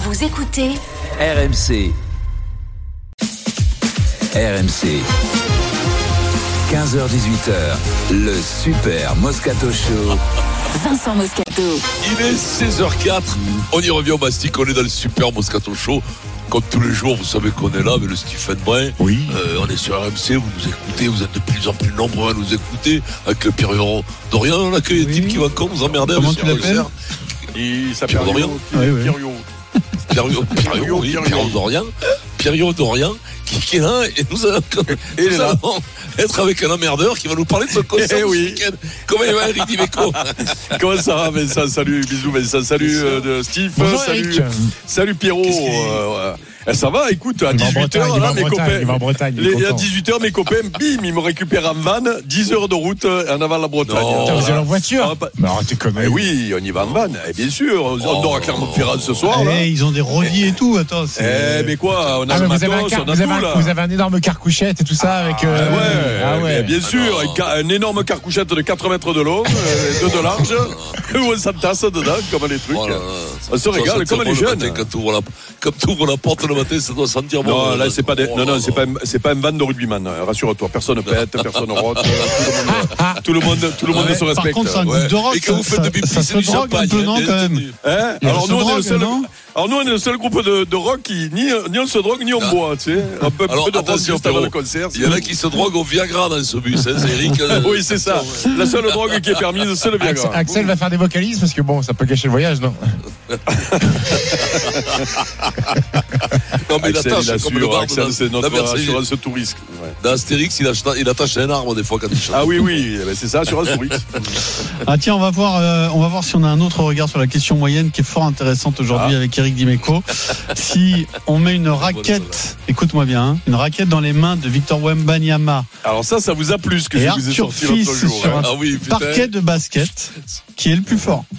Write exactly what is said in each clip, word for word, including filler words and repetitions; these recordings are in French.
Vous écoutez R M C. R M C. quinze heures dix-huit heures, le Super Moscato Show. Vincent Moscato. Il est seize heures quatre. On y revient au Mastic. On est dans le Super Moscato Show. Comme tous les jours, vous savez qu'on est là avec le Stephen Brun. Oui. Euh, on est sur R M C. Vous nous écoutez. Vous êtes de plus en plus nombreux à nous écouter. Avec le Pierre Dorian. On accueille les types qui vont encore nous emmerder. Comment tu l'appelles? Il s'appelle Pierre Dorian. Pierre Pierre Dorian. Pierre Dorian. Qui est là et nous allons, et nous allons être avec un emmerdeur qui va nous parler de son concert eh oui. ce week-end. Comment il va, Eric Dimeco? Comment ça va, Vincent? Salut, bisous, Vincent. Salut, euh, Steve. Bonjour, salut, Eric. salut, Pierrot. Euh, ouais. Ça va, écoute, à dix-huit heures, là, mes copains. Il va en Bretagne. Les, à dix-huit heures, mes copains, bim, ils me récupèrent en van, dix heures de route en avant de la Bretagne. Non. Putain, vous allez en voiture? Ah, Mais arrêtez comme eh oui, on y va en van, eh bien sûr. On oh. dort à Clermont-Ferrand ce soir. Là. Eh, ils ont des rodiers et tout. Attends, c'est... Eh, mais quoi, on a ah, le vous, matos, avez un car, on a vous, tout, avez là. un, vous avez un énorme carcouchette et tout ça avec. Euh... Ah ouais, ah ouais. Bien sûr, ah un, un énorme carcouchette de quatre mètres de long, euh, deux de large, où on s'entasse dedans, comme les trucs. Voilà, on se régale comme les jeunes. Matin, quand tu ouvres la, quand tu ouvres la porte le matin, ça doit sentir bon. Non, là, c'est pas des, non, non, c'est pas, c'est pas un van de rugbyman. Rassure-toi, personne pète, personne rote, tout le monde, tout le monde, tout le monde ouais, se respecte. Par contre, c'est un ouais. groupe de rock. Et quand vous faites de pipi, ça c'est se du drogue un champagne. peu, non, quand même. Hein alors, nous, on est le seul, alors nous, on est le seul groupe de, de rock qui ni, ni on se drogue ni on ah. boit, tu sais. Un peu, alors, peu de rock juste avant le concert. Il y en a qui se droguent au Viagra dans ce bus, hein, c'est Eric. Oui, c'est ça. La seule drogue qui est permise, c'est le Viagra. Axel, Axel va faire des vocalises parce que bon, ça peut gâcher le voyage, non? Non, mais Axel, il attache, il comme le bar Axel, de c'est notre la assurance tout risque. Ouais. Dans Astérix, il attache, il attache un arbre des fois quand il chante. Ah oui, oui, c'est ça, assurance tout risque. Ah tiens, on va voir, euh, on va voir si on a un autre regard sur la question moyenne qui est fort intéressante aujourd'hui ah. avec Eric Dimeco. Si on met une raquette, écoute-moi bien, hein, une raquette dans les mains de Victor Wembanyama. Alors ça, ça vous a plu ce que et je vous ai sorti l'autre jour. Sur hein. un ah oui, parquet de basket, qui est le plus fort?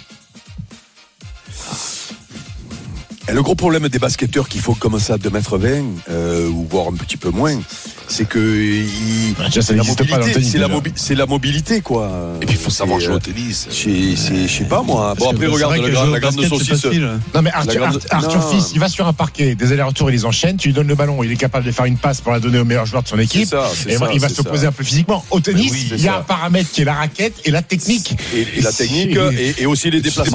Et le gros problème des basketteurs qui font comme ça deux mètres vingt, euh, ou voire un petit peu moins, c'est que il, bah, déjà, ça la mobilité, pas dans le tennis, c'est, la mobi- c'est la mobilité quoi. Et puis il faut savoir et, jouer au tennis. Je sais pas moi. Parce bon après regarde la, gra- la grande de saucisse. Non mais Arthur, grande... Arthur non. Fils, il va sur un parquet, des allers-retours, il les enchaîne, tu lui donnes le ballon, il est capable de faire une passe pour la donner au meilleur joueur de son équipe. C'est ça, c'est et ça, il va c'est s'opposer ça. un peu physiquement. Au tennis, oui, il y a ça. un paramètre qui est la raquette et la technique. Et, et la technique et, et aussi les déplacements.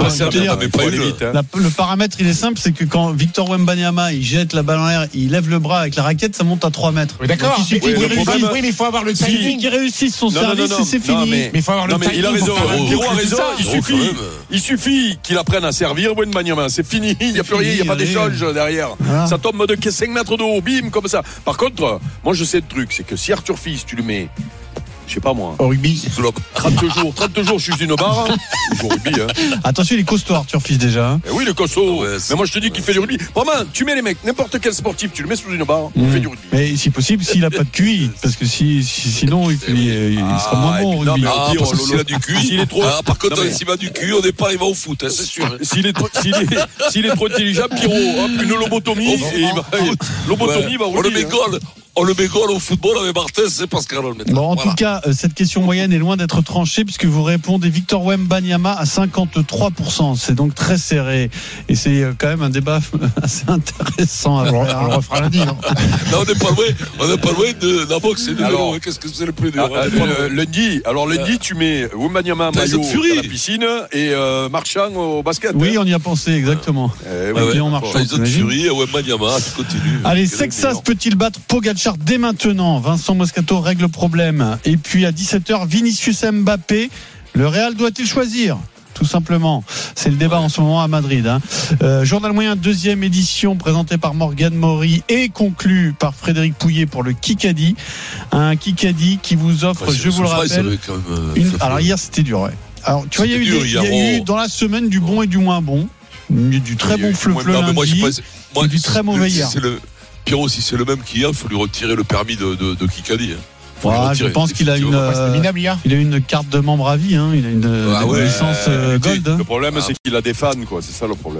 Le paramètre il est simple, c'est que quand Victor Wembanyama il jette la balle en l'air, il lève le bras avec la raquette, ça monte à trois mètres. Oui, d'accord. Donc, il suffit oui, qu'il réussisse. Oui, mais il faut avoir le timing. Il suffit qu'il réussisse son non, service non, non, non. et c'est fini. Non, mais il faut avoir le non, mais timing. il a raison. Pierrot a raison. Il oh, suffit, il suffit qu'il apprenne à servir Wembanyama. C'est fini. Il n'y a plus rien. Il n'y a pas d'échange derrière. Voilà. Ça tombe de cinq mètres de haut, bim, comme ça. Par contre, moi je sais le truc, c'est que si Arthur Fils, tu le mets. Je sais pas moi. Au rugby. trente jours, trente jours, je suis une barre. Au rugby, hein. Attention, il est costaud, Arthur Fils, déjà. Hein. Eh oui, le costaud. Ouais, mais moi, je te dis qu'il fait du rugby. Vraiment, tu mets les mecs, n'importe quel sportif, tu le mets sous une barre, il mmh. fait du rugby. Mais si possible, s'il a pas de Q I, parce que si, si sinon, il, il, il ah, sera moins bon au rugby. Non, ah, parce que s'il a du cul, s'il est trop... ah, par contre, non, mais... s'il a du cul, au départ, il va au foot, hein, c'est sûr. S'il est trop, s'il est, s'il est trop intelligent, Pierrot, hop, une lobotomie, et il va, lobotomie ouais. va rouler. On le met goal. On le met goal au football avec Martin, c'est Pascal. Bon, en voilà. tout cas, cette question moyenne est loin d'être tranchée puisque vous répondez Victor Wembanyama à cinquante-trois pour cent. C'est donc très serré. Et c'est quand même un débat assez intéressant à faire. On le refera lundi, non? Non, on n'est pas loin. On n'est pas loin de la boxe. C'est alors, de qu'est-ce que c'est le plus dur? Ah, euh, lundi, alors lundi, tu mets Wembanyama maillot à la piscine et euh, Marchand au basket. Oui, hein. On y a pensé, exactement. Euh, oui, ouais, ouais. Marchand. Tyson Fury, Wembanyama, tu continues. Allez, Sexas peut-il battre Pogacar dès maintenant? Vincent Moscato règle le problème. Et puis à dix-sept heures, Vinicius Mbappé. Le Real doit-il choisir? Tout simplement. C'est le débat en ce moment à Madrid. Hein. Euh, Journal moyen, deuxième édition, présentée par Morgane Maury et conclue par Frédéric Pouillet pour le Kikadi. Un Kikadi qui vous offre, ouais, je vous le rappelle, même, euh, une... alors hier c'était dur. Ouais. Alors tu vois, il y a, eu, des, il y a eu dans la semaine du bon et du moins bon, du très bon fleu-fleu lundi, moi, moi, du très mauvais hier. C'est le... Pierrot, si c'est le même qu'hier, il faut lui retirer le permis de, de, de Kikadi. Hein. Ouais, je pense qu'il a une, euh, il a une carte de membre à vie, hein. Il a une, ah une ouais, licence euh, gold. Le problème, ah. c'est qu'il a des fans, quoi. C'est ça le problème.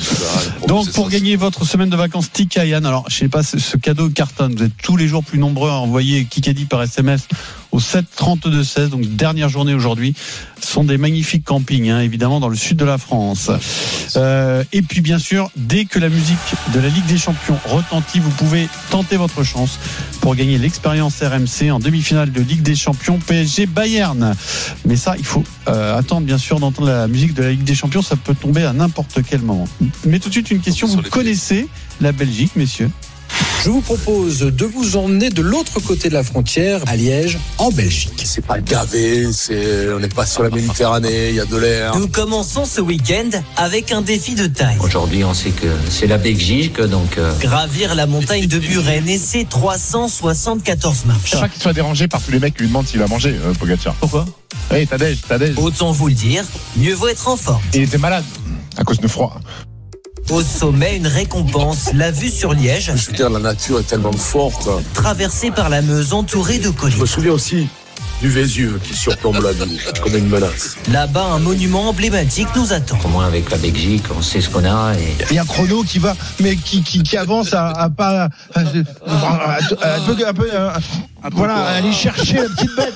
Ça, donc, pour ça, gagner c'est... votre semaine de vacances Tikayan, alors je sais pas, ce cadeau cartonne. Vous êtes tous les jours plus nombreux à envoyer Kikadi par S M S. au sept trente-deux seize. Donc dernière journée aujourd'hui. Ce sont des magnifiques campings, hein, évidemment, dans le sud de la France. Euh, et puis bien sûr, dès que la musique de la Ligue des Champions retentit, vous pouvez tenter votre chance pour gagner l'expérience R M C en demi-finale de Ligue des Champions P S G Bayern. Mais ça, il faut euh, attendre bien sûr d'entendre la musique de la Ligue des Champions. Ça peut tomber à n'importe quel moment. Mais tout de suite une question. Vous connaissez la Belgique, messieurs? Je vous propose de vous emmener de l'autre côté de la frontière, à Liège, en Belgique. C'est pas gavé, c'est, on n'est pas sur la Méditerranée, il y a de l'air. Nous commençons ce week-end avec un défi de taille. Aujourd'hui, on sait que c'est la Belgique, donc... Euh... Gravir la montagne de Buren et ses trois cent soixante-quatorze marches. Je sais pas qu'il soit dérangé par tous les mecs qui lui demandent s'il va manger, euh, Pogacar. Pourquoi? Oui, t'as déj, t'as déj. Autant vous le dire, mieux vaut être en forme. Il était malade à cause de froid. Au sommet, une récompense, la vue sur Liège. Je veux dire, la nature est tellement forte. Traversée par la Meuse, entourée de collines. Je me souviens aussi du Vésuve qui surplombe la ville comme une menace. Là-bas, un monument emblématique nous attend. Au moins avec la Belgique, on sait ce qu'on a. Et... Il y a un chrono qui va, mais qui, qui, qui avance à, à pas, à, à, à, à, un peu, un peu, à, voilà, à aller chercher la petite bête.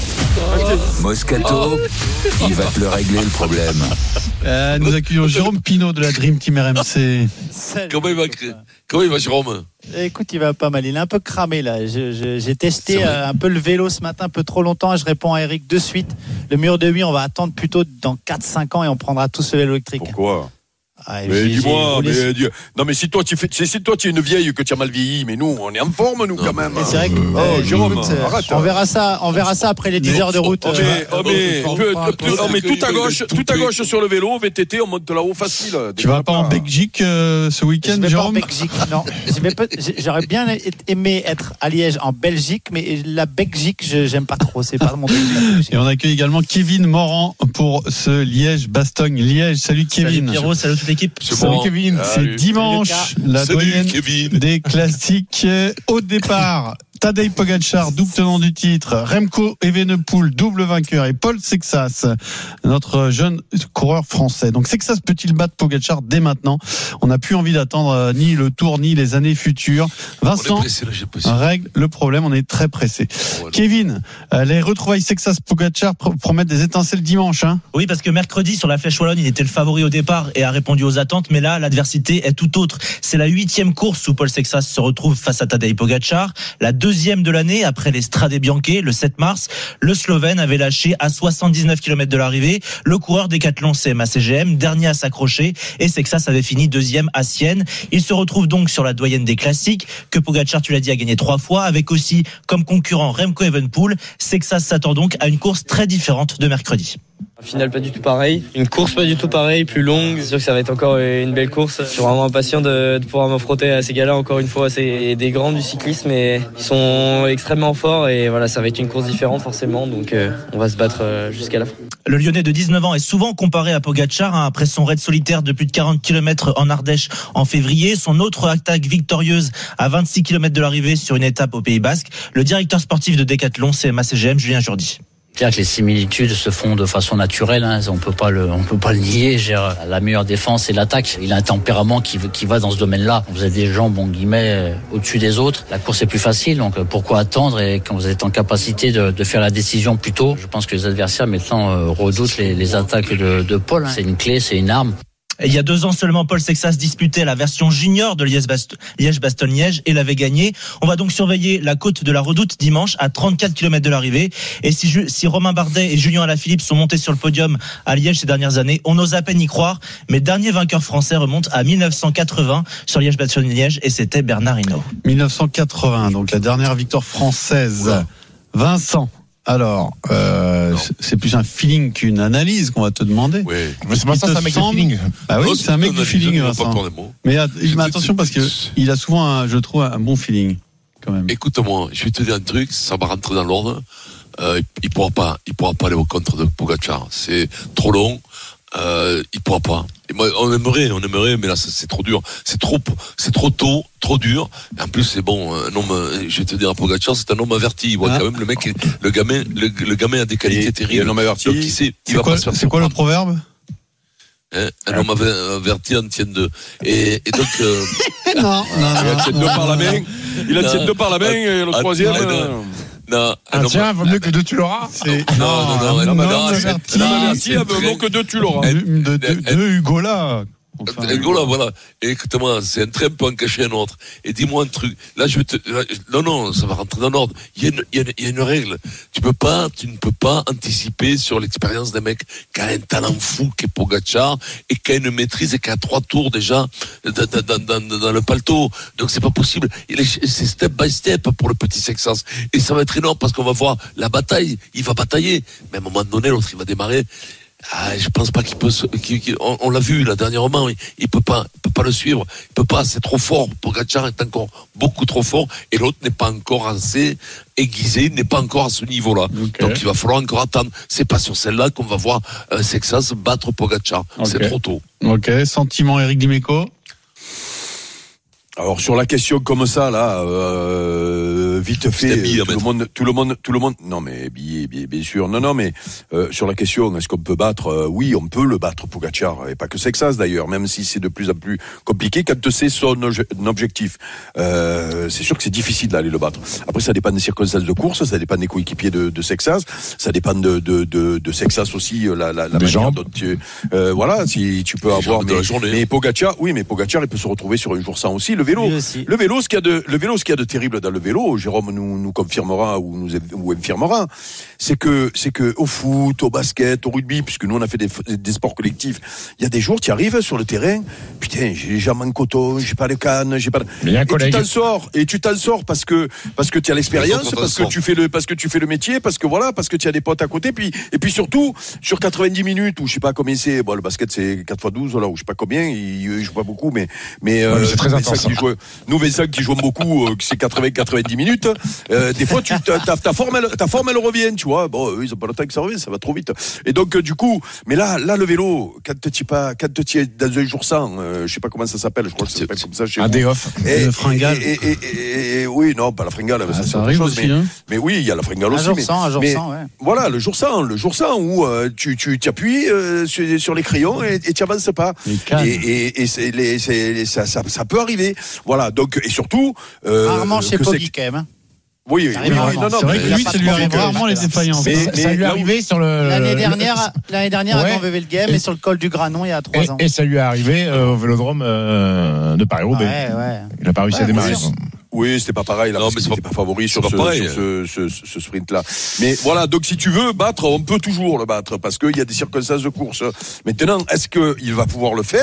Moscato, il va te le régler le problème. Euh, nous accueillons Jérôme Pinault de la Dream Team R M C. Salut. Comment il va, comment il va, Jérôme? Écoute, il va pas mal. Il est un peu cramé là. Je, je, j'ai testé euh, un peu le vélo ce matin, un peu trop longtemps. Je réponds à Eric de suite. Le mur de huit, on va attendre plutôt dans quatre cinq ans et on prendra tous ce vélo électrique. Pourquoi? Ah, mais j'ai, dis-moi, j'ai mais dis... non mais si toi tu fais, c'est si toi tu es une vieille que tu as mal vieilli, mais nous on est en forme nous non, quand même. Mais c'est vrai que, oh euh, Jérôme, écoute, arrête. On verra ça, on verra ça après les dix heures de route. Oh, mais, oh, mais, oh, mais, oh, mais tout à gauche, tout à gauche sur le vélo, V T T, on monte là-haut facile. Tu vas pas en Belgique euh, ce week-end, je Jérôme? Pas en Belgique, non. J'aurais bien aimé être à Liège en Belgique, mais la Belgique, je, j'aime pas trop. C'est pas mon truc. Et on accueille également Kevin Morand pour ce Liège-Bastogne-Liège. Salut Kevin. Salut Pierrot, salut toute l'équipe. C'est bon. Kevin, Salut. c'est dimanche, la Salut, doyenne Kevin. des classiques. Au départ, Tadej Pogacar, double tenant du titre, Remco Evenepoel, double vainqueur, et Paul Sexas, notre jeune coureur français. Donc Sexas peut-il battre Pogacar dès maintenant? On n'a plus envie d'attendre ni le Tour ni les années futures. Vincent pressé, là, règle le problème, on est très pressé. Oh, Kevin, les retrouvailles Sexas-Pogacar promettent des étincelles dimanche. Hein? Oui, parce que mercredi, sur la Flèche Wallonne, il était le favori au départ et a répondu aux attentes, mais là, l'adversité est tout autre. C'est la huitième course où Paul Sexas se retrouve face à Tadej Pogacar. La deuxième de l'année, après les Strade Bianche, le sept mars, le Slovène avait lâché à soixante-dix-neuf kilomètres de l'arrivée. Le coureur Decathlon C M A C G M, dernier à s'accrocher, et Sexas avait fini deuxième à Sienne. Il se retrouve donc sur la doyenne des classiques, que Pogacar, tu l'as dit, a gagné trois fois, avec aussi comme concurrent Remco Evenepoel. Sexas s'attend donc à une course très différente de mercredi. Un final pas du tout pareil, une course pas du tout pareil, plus longue. C'est sûr que ça va être encore une belle course. Je suis vraiment impatient de, de pouvoir me frotter à ces gars-là encore une fois. C'est des grands du cyclisme et ils sont extrêmement forts et voilà, ça va être une course différente forcément. Donc euh, on va se battre euh, jusqu'à la fin. Le Lyonnais de dix-neuf ans est souvent comparé à Pogacar hein, après son raid solitaire de plus de quarante kilomètres en Ardèche en février. Son autre attaque victorieuse à vingt-six kilomètres de l'arrivée sur une étape au Pays Basque. Le directeur sportif de Decathlon C M A C G M, Julien Jourdi. C'est clair que les similitudes se font de façon naturelle, hein. On peut pas le, on peut pas le nier. Gère la meilleure défense, c'est l'attaque. Il a un tempérament qui, qui va dans ce domaine-là. Vous avez des gens, bon guillemets, au-dessus des autres. La course est plus facile, donc pourquoi attendre? Et quand vous êtes en capacité de, de faire la décision plus tôt, je pense que les adversaires maintenant euh, redoutent les, les attaques de, de Paul. Hein. C'est une clé, c'est une arme. Et il y a deux ans seulement, Paul Sexas disputait la version junior de Liège-Bastogne-Liège et l'avait gagné. On va donc surveiller la côte de la Redoute dimanche à trente-quatre kilomètres de l'arrivée. Et si, si Romain Bardet et Julien Alaphilippe sont montés sur le podium à Liège ces dernières années, on ose à peine y croire. Mais dernier vainqueur français remonte à mille neuf cent quatre-vingts sur Liège-Bastogne-Liège et c'était Bernard Hinault. mille neuf cent quatre-vingts, donc la dernière victoire française. Ouais. Vincent. Alors, euh, c'est plus un feeling qu'une analyse qu'on va te demander. Oui. Mais c'est pas ça, c'est un mec semble... de feeling. Ah oui, c'est un mec de feeling, Vincent. Mais, mais attention parce que il a souvent, un, je trouve, un bon feeling, quand même. Écoute-moi, je vais te dire un truc, ça va rentrer dans l'ordre. Euh, il pourra pas, il pourra pas aller au contre de Pogacar. C'est trop long. Euh, il pourra pas. Et moi, on aimerait, on aimerait, mais là, c'est trop dur. C'est trop, c'est trop tôt, trop dur. Et en plus, c'est bon. Un homme, je vais te dire, à Pogacar, c'est un homme averti. Il voit ah. quand même le mec, le gamin, le, le gamin a des qualités et, terribles. Et un homme averti. Donc, il sait, il c'est va quoi, pas se faire. C'est quoi le proverbe? Hein, un ah. homme averti en tient deux. Et, et donc, euh... non, non, non, il a tient deux par la main. Il a tient deux par la main et le troisième. Non, ah, non, tiens, vaut mieux que deux tu l'auras. C'est... Non, non, non, non, non, non, Merci, merci, vaut que deux tu l'auras. De Hugo là. Enfin, Hugo là, voilà. Et écoute-moi, c'est un train peut en cacher un autre. Et dis-moi un truc. Là, je vais te, là, non, non, ça va rentrer dans l'ordre. Il y a une, il y a une, il y a une règle. Tu peux pas, tu ne peux pas anticiper sur l'expérience d'un mec qui a un talent fou, qui est Pogacar, et qui a une maîtrise et qui a trois tours déjà dans, dans, dans, dans le paletot. Donc c'est pas possible. Il est, c'est step by step pour le petit Sexas. Et ça va être énorme parce qu'on va voir la bataille. Il va batailler. Mais à un moment donné, l'autre, il va démarrer. Ah, je pense pas qu'il peut. Qu'il, qu'il, on, on l'a vu là dernièrement. Il, il peut pas, il peut pas le suivre. Il peut pas. C'est trop fort. Pogacar est encore beaucoup trop fort et l'autre n'est pas encore assez aiguisé. N'est pas encore à ce niveau-là. Okay. Donc il va falloir encore attendre. C'est pas sur celle-là qu'on va voir euh, Sexas battre Pogacar. Okay. C'est trop tôt. Ok. Sentiment, Eric Dimeco. Alors sur la question comme ça là, euh, vite fait, billet, tout le monde, tout le monde, tout le monde, non mais billet, billet, bien sûr, non non mais euh, sur la question, est-ce qu'on peut battre euh, oui, on peut le battre Pogacar et pas que Sexas d'ailleurs, même si c'est de plus en plus compliqué quand c'est son objectif. Euh, c'est sûr que c'est difficile d'aller le battre. Après ça dépend des circonstances de course, ça dépend des coéquipiers de, de Sexas, ça dépend de de de, de Sexas aussi la la, la manière dont tu, euh, voilà, si tu peux les avoir. Mais, mais Pogacar, oui, mais Pogacar il peut se retrouver sur un jour sans aussi. Le vélo, le vélo, ce qu'il y a de, le vélo, ce qu'il y a de terrible dans le vélo, Jérôme nous, nous confirmera ou nous ou infirmera, c'est que, c'est que au foot, au basket, au rugby, puisque nous on a fait des, des sports collectifs, il y a des jours, tu arrives sur le terrain, putain, j'ai les jambes en coton, j'ai pas de canne, j'ai pas de... Mais et tu t'en sors, et tu t'en sors parce que, parce que tu as l'expérience, parce que tu fais le, parce que tu fais le métier, parce que voilà, parce que tu as des potes à côté, puis, et puis surtout, sur quatre-vingt-dix minutes, ou je sais pas combien c'est, bon, le basket c'est quatre fois douze, là, ou je sais pas combien, il, il joue pas beaucoup, mais, mais, ouais, euh, c'est très intense. Nous, Vincent, qui jouons beaucoup, euh, c'est quatre-vingts quatre-vingt-dix minutes. Euh, des fois, tu, ta, ta, ta forme, elle, ta forme, elle revient, tu vois. Bon, eux, ils ont pas le temps que ça revienne, ça va trop vite. Et donc, euh, du coup, mais là, là, le vélo, quand tu pas, quand tu es dans un jour sans, euh, je sais pas comment ça s'appelle, je crois que ça s'appelle comme ça chez un day off. Le fringale. Et, et, et, et, oui, non, pas la fringale, ah, ça, ça arrive chose, aussi, mais, hein. mais oui, il y a la fringale un aussi. Jour mais, sans, un jour mais, sans, ouais. Voilà, le jour sans, le jour sans où euh, tu, tu, tu appuies euh, sur, sur les crayons et tu avances pas. Et, et, et c'est, les, c'est, ça, ça, ça peut arriver. Voilà, donc, et surtout, euh, rarement chez Poggi quand même. Hein. Oui, oui, oui, oui, non, non, c'est vrai que lui, ça lui arrive rarement les défaillances. Mais, mais ça lui est arrivé sur le. L'année dernière, l'année dernière, ouais. à Grand V V le Game et, et sur le col du Granon il y a trois et, ans. Et ça lui est arrivé euh, au Vélodrome euh, de Paris-Roubaix. Ouais, ouais. Il n'a pas réussi ouais, à démarrer. Oui, c'était pas pareil là, non, mais c'était pas, pas favori sur, ce, sur ce, ce, ce sprint-là. Mais voilà, donc si tu veux battre, on peut toujours le battre parce qu'il y a des circonstances de course. Maintenant, est-ce qu'il va pouvoir le faire ?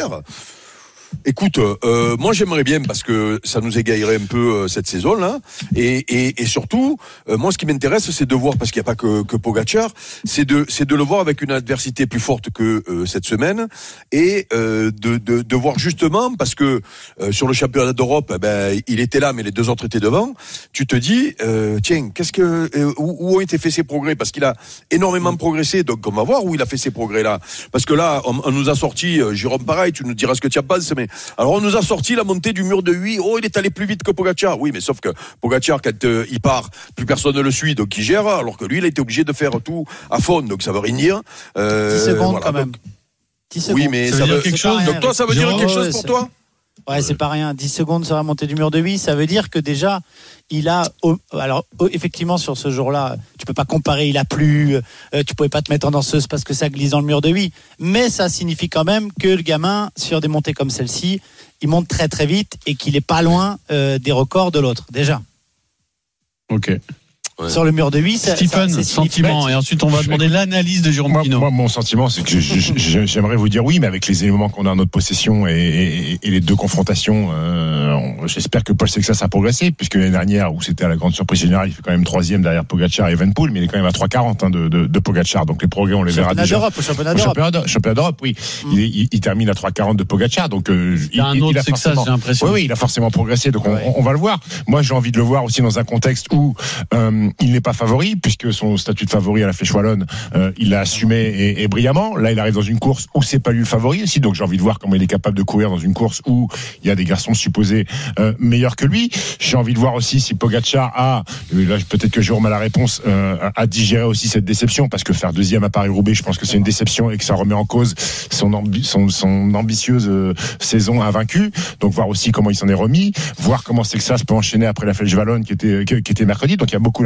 Écoute, euh, moi j'aimerais bien parce que ça nous égayerait un peu euh, cette saison-là, et, et, et surtout, euh, moi ce qui m'intéresse, c'est de voir, parce qu'il n'y a pas que, que Pogacar, c'est de, c'est de le voir avec une adversité plus forte que euh, cette semaine, et euh, de, de, de voir justement, parce que euh, sur le championnat d'Europe, eh ben il était là, mais les deux autres étaient devant. Tu te dis, euh, tiens, qu'est-ce que, euh, où, où ont été faits ses progrès ? Parce qu'il a énormément progressé, donc on va voir où il a fait ses progrès là. Parce que là, on, on nous a sorti, euh, Jérôme, pareil, tu nous diras ce que tu en penses, mais alors on nous a sorti la montée du mur de huit. Oh, il est allé plus vite que Pogacar. Oui, mais sauf que Pogacar, quand euh, il part, plus personne ne le suit, donc il gère. Alors que lui, il a été obligé de faire tout à fond, donc ça veut rien dire. Euh, dix secondes voilà, quand même. dix secondes. Oui, mais ça, ça veut dire quelque chose. Rien, donc toi, ça veut dire quelque chose pour toi ? Ouais, c'est pas rien. dix secondes sur la montée du mur de huit, ça veut dire que déjà, il a, alors, effectivement, sur ce jour-là, tu peux pas comparer, il a plu, euh, tu pouvais pas te mettre en danseuse parce que ça glisse dans le mur de huit. Mais ça signifie quand même que le gamin, sur des montées comme celle-ci, il monte très très vite et qu'il est pas loin euh, des records de l'autre, déjà. Ok. Ouais. Sur le mur de huit, ça, Stephen, ça, sentiment, et ensuite on va demander l'analyse de Jérôme Pinault. Moi, moi, mon sentiment, c'est que je, je, je, j'aimerais vous dire oui, mais avec les éléments qu'on a en notre possession et, et, et les deux confrontations, euh, on, j'espère que Paul Sexas a progressé, puisque l'année dernière, où c'était à la grande surprise générale, il fait quand même troisième derrière Pogacar et Evenepoel, mais il est quand même à trois quarante hein, de, de, de Pogacar, donc les progrès, on les verra championnat déjà. D'Europe, au championnat d'Europe. Championnat, championnat d'Europe, oui. Mm. Il, il, il termine à trois quarante de Pogacar, donc euh, il, il y a un il, autre il a Sexas, forcément, j'ai l'impression. Oui, oui, il a forcément progressé, donc ouais. on, on va le voir. Moi, j'ai envie de le voir aussi dans un contexte où euh, il n'est pas favori, puisque son statut de favori à la Flèche Wallonne, euh, il l'a assumé et, et brillamment. Là, il arrive dans une course où c'est pas lui le favori aussi, donc j'ai envie de voir comment il est capable de courir dans une course où il y a des garçons supposés euh, meilleurs que lui. J'ai envie de voir aussi si Pogacar a, là peut-être que Jérôme a la réponse, euh, a digéré aussi cette déception, parce que faire deuxième à Paris-Roubaix, je pense que c'est une déception et que ça remet en cause son, ambi- son, son ambitieuse euh, saison invaincue. Donc voir aussi comment il s'en est remis, voir comment Sexas peut enchaîner après la Flèche Wallonne qui était qui, qui était mercredi. Donc il y a beaucoup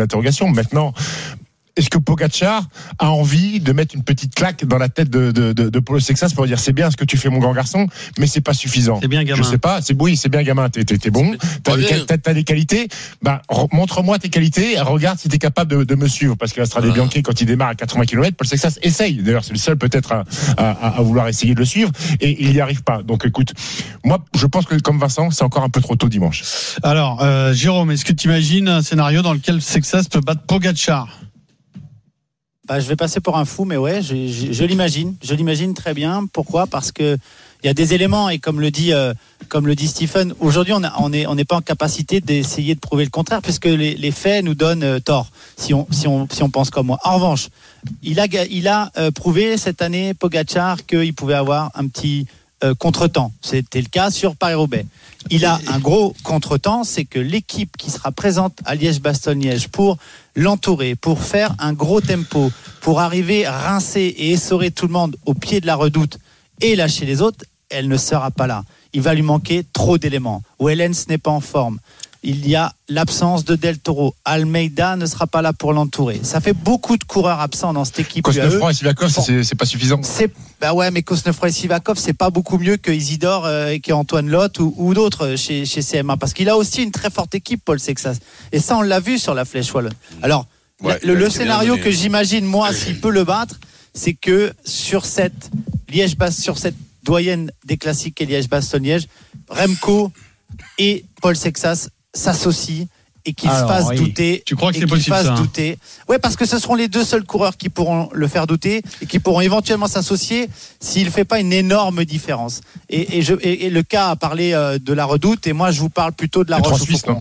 d'interrogation. Maintenant, est-ce que Pogačar a envie de mettre une petite claque dans la tête de, de, de, de Paulo Sexas pour dire c'est bien ce que tu fais mon grand garçon, mais c'est pas suffisant. C'est bien gamin. Je sais pas, c'est oui, c'est bien gamin, t'es, t'es, t'es bon, t'as des, t'as, t'as des qualités, bah, re, montre-moi tes qualités, regarde si t'es capable de, de me suivre, parce que l'Astrade Bianchi, quand il démarre à quatre-vingts kilomètres, Paul Sexas essaye, d'ailleurs c'est le seul peut-être à, à, à vouloir essayer de le suivre, et il n'y arrive pas. Donc écoute, moi je pense que comme Vincent, c'est encore un peu trop tôt dimanche. Alors, euh, Jérôme, est-ce que tu imagines un scénario dans lequel Sexas peut battre Pogačar ? Bah, je vais passer pour un fou, mais ouais, je, je, je l'imagine, je l'imagine très bien. Pourquoi ? Parce que il y a des éléments et comme le dit, euh, comme le dit Stephen, aujourd'hui on, a, on est, on n'est pas en capacité d'essayer de prouver le contraire, puisque les, les faits nous donnent euh, tort. Si on, si on, si on pense comme moi. En revanche, il a, il a euh, prouvé cette année Pogačar qu'il pouvait avoir un petit euh, contretemps. C'était le cas sur Paris-Roubaix. Il a un gros contretemps, c'est que l'équipe qui sera présente à Liège-Bastogne-Liège pour l'entourer, pour faire un gros tempo, pour arriver à rincer et essorer tout le monde au pied de la redoute et lâcher les autres, elle ne sera pas là. Il va lui manquer trop d'éléments. Wellens n'est pas en forme. Il y a l'absence de Del Toro. Almeida ne sera pas là pour l'entourer. Ça fait beaucoup de coureurs absents dans cette équipe. Cosnefroy et Sivakov, bon, c'est, c'est pas suffisant. C'est, bah ouais, mais Cosnefroy et Sivakov, c'est pas beaucoup mieux que Isidore euh, et qu'Antoine Lotte ou, ou d'autres chez, chez C M A. Parce qu'il a aussi une très forte équipe, Paul Sexas. Et ça, on l'a vu sur la Flèche Wallonne. Alors, ouais, le, le scénario que j'imagine, moi, s'il peut le battre, c'est que sur cette Liège-Bastogne, sur cette doyenne des classiques et Liège-Bastogne-Liège, Remco et Paul Sexas s'associent et qu'ils se fassent oui. douter. Tu crois que c'est possible ça, hein ? douter. Ouais, parce que ce seront les deux seuls coureurs qui pourront le faire douter et qui pourront éventuellement s'associer s'il ne fait pas une énorme différence. Et, et, je, et, et le cas a parlé euh, de la Redoute et moi je vous parle plutôt de la Roche-au-Faucon.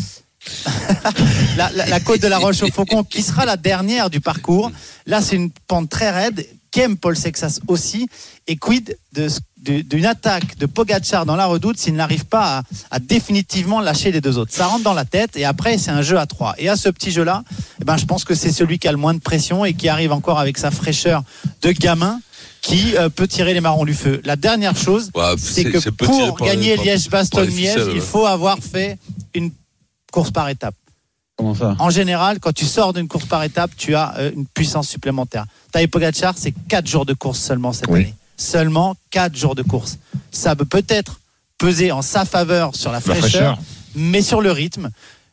la, la, la côte de la Roche-au-Faucon qui sera la dernière du parcours. Là, c'est une pente très raide qu'aime Paul Sexas aussi. Et quid de, de, d'une attaque de Pogačar dans la Redoute s'il n'arrive pas à, à définitivement lâcher les deux autres. Ça rentre dans la tête et après, c'est un jeu à trois. Et à ce petit jeu-là, eh ben, je pense que c'est celui qui a le moins de pression et qui arrive encore avec sa fraîcheur de gamin qui euh, peut tirer les marrons du feu. La dernière chose, ouais, c'est, c'est que c'est pour gagner Liège-Bastogne-Liège, il faut avoir fait une course par étape. Comment ça ? En général, quand tu sors d'une course par étape, tu as euh, une puissance supplémentaire. Tadej Pogačar, c'est quatre jours de course seulement cette oui. année. Seulement quatre jours de course. Ça peut peut-être peser en sa faveur sur la fraîcheur, la fraîcheur. mais sur le rythme.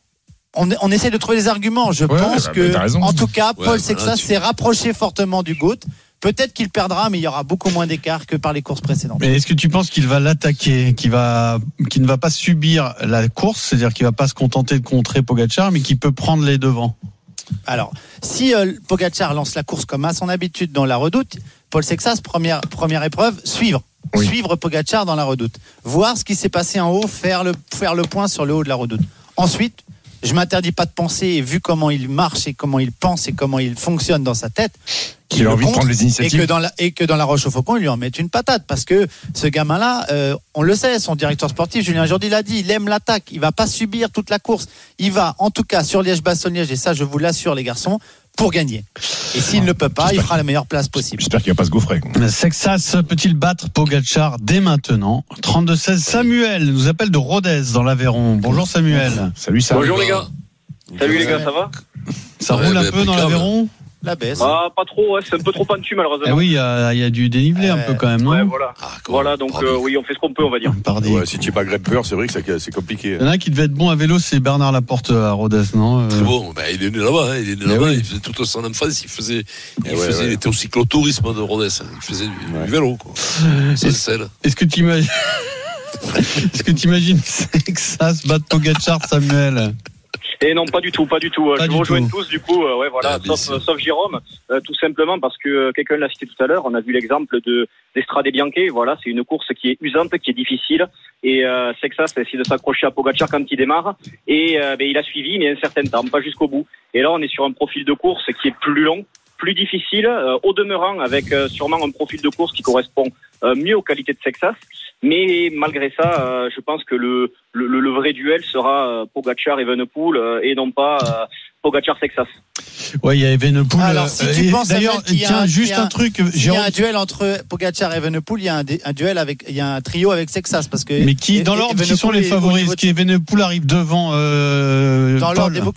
On, on essaie de trouver des arguments. Je ouais, pense bah, que, en tout cas, Paul ouais, Sexas tu... s'est rapproché fortement du GOAT. Peut-être qu'il perdra, mais il y aura beaucoup moins d'écart que par les courses précédentes. Mais est-ce que tu penses qu'il va l'attaquer, qu'il va, qu'il ne va pas subir la course, c'est-à-dire qu'il va pas se contenter de contrer Pogačar, mais qu'il peut prendre les devants ? Alors, si euh, Pogačar lance la course comme à son habitude dans la Redoute, Paul Sexas, première première épreuve, suivre, oui. suivre Pogačar dans la Redoute, voir ce qui s'est passé en haut, faire le faire le point sur le haut de la Redoute. Ensuite, je m'interdis pas de penser, et vu comment il marche et comment il pense et comment il fonctionne dans sa tête, qu'il a envie de prendre les initiatives. Et que dans la, et que dans la Roche-au-Faucon, il lui en met une patate. Parce que ce gamin-là, euh, on le sait, son directeur sportif, Julien Jourdi, l'a dit, il aime l'attaque. Il va pas subir toute la course. Il va, en tout cas, sur Liège-Bastogne-Liège, et ça, je vous l'assure, les garçons, pour gagner. Et s'il ne peut pas, j'espère il fera la meilleure place possible. J'espère qu'il va pas se gaufrer. Sexas peut-il battre Pogačar dès maintenant ? trente-deux seize, Samuel nous appelle de Rodez dans l'Aveyron. Bonjour Samuel. Salut Samuel. Bonjour les gars. Salut les gars, ça va ? Ça roule un peu dans l'Aveyron ? La baisse. Ah, pas trop, ouais, c'est un peu trop pentu malheureusement. Eh oui, il y a, y a du dénivelé euh, un peu quand même, non ? Ouais, voilà. Ah, voilà, donc euh, oui, on fait ce qu'on peut, on va dire. Ouais, si tu n'es pas grimpeur, c'est vrai que c'est, c'est compliqué. Il y en a un qui devait être bon à vélo, c'est Bernard Laporte à Rodez, non ? Très bon, bah, il est né là-bas, hein, il est né là-bas, oui. Il faisait toute son enfance, il faisait, il, ouais, faisait, ouais. il était au cyclotourisme de Rodez, il faisait du, ouais. du vélo, quoi. C'est est-ce, sel. Est-ce que tu imagines, est-ce que tu imagines que ça se batte Pogačar, Samuel ? Et non, pas du tout, pas du tout. Pas je vous rejoins tous, du coup, euh, ouais, voilà, ah, sauf, euh, sauf Jérôme, euh, tout simplement parce que euh, quelqu'un l'a cité tout à l'heure. On a vu l'exemple de d'Estrade Bianchi. Voilà, c'est une course qui est usante, qui est difficile. Et euh, Sexas a essayé de s'accrocher à Pogačar quand il démarre, et euh, ben, il a suivi, mais un certain temps, pas jusqu'au bout. Et là, on est sur un profil de course qui est plus long, plus difficile, euh, au demeurant, avec euh, sûrement un profil de course qui correspond euh, mieux aux qualités de Sexas. Mais malgré ça, euh, je pense que le, le, le vrai duel sera euh, Pogačar et Evenepoel euh, et non pas euh, Pogačar-Sexas. Ouais, il y a Evenepoel. Alors, si tu penses, d'ailleurs, il y a juste un, un truc. Il y a un duel entre Pogačar et Evenepoel. Il y a un, un duel avec, il y a un trio avec Sexas parce que. Mais qui, dans l'ordre, qui sont les favoris ? Est-ce qu'Evenepoel arrive devant euh, Dans l'ordre des bookmakers ?